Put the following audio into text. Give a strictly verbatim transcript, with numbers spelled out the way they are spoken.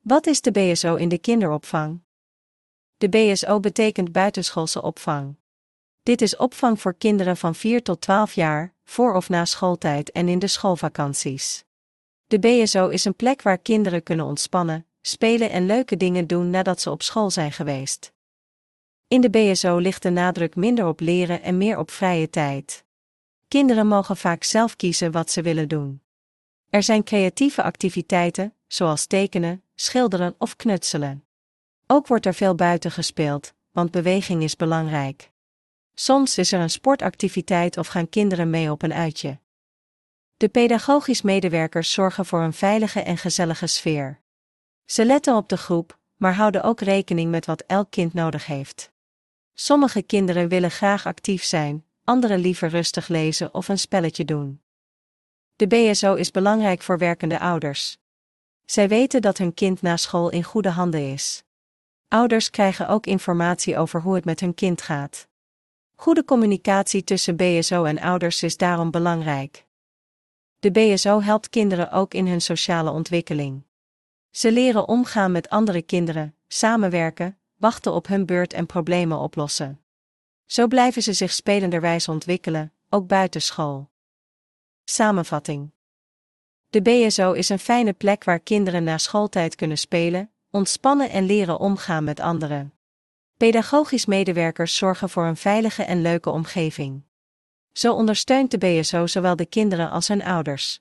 Wat is de B S O in de kinderopvang? De B S O betekent buitenschoolse opvang. Dit is opvang voor kinderen van vier tot twaalf jaar, voor of na schooltijd en in de schoolvakanties. De B S O is een plek waar kinderen kunnen ontspannen, spelen en leuke dingen doen nadat ze op school zijn geweest. In de B S O ligt de nadruk minder op leren en meer op vrije tijd. Kinderen mogen vaak zelf kiezen wat ze willen doen. Er zijn creatieve activiteiten, zoals tekenen, schilderen of knutselen. Ook wordt er veel buiten gespeeld, want beweging is belangrijk. Soms is er een sportactiviteit of gaan kinderen mee op een uitje. De pedagogisch medewerkers zorgen voor een veilige en gezellige sfeer. Ze letten op de groep, maar houden ook rekening met wat elk kind nodig heeft. Sommige kinderen willen graag actief zijn, anderen liever rustig lezen of een spelletje doen. De B S O is belangrijk voor werkende ouders. Zij weten dat hun kind na school in goede handen is. Ouders krijgen ook informatie over hoe het met hun kind gaat. Goede communicatie tussen B S O en ouders is daarom belangrijk. De B S O helpt kinderen ook in hun sociale ontwikkeling. Ze leren omgaan met andere kinderen, samenwerken, wachten op hun beurt en problemen oplossen. Zo blijven ze zich spelenderwijs ontwikkelen, ook buiten school. Samenvatting. De B S O is een fijne plek waar kinderen na schooltijd kunnen spelen, ontspannen en leren omgaan met anderen. Pedagogisch medewerkers zorgen voor een veilige en leuke omgeving. Zo ondersteunt de B S O zowel de kinderen als hun ouders.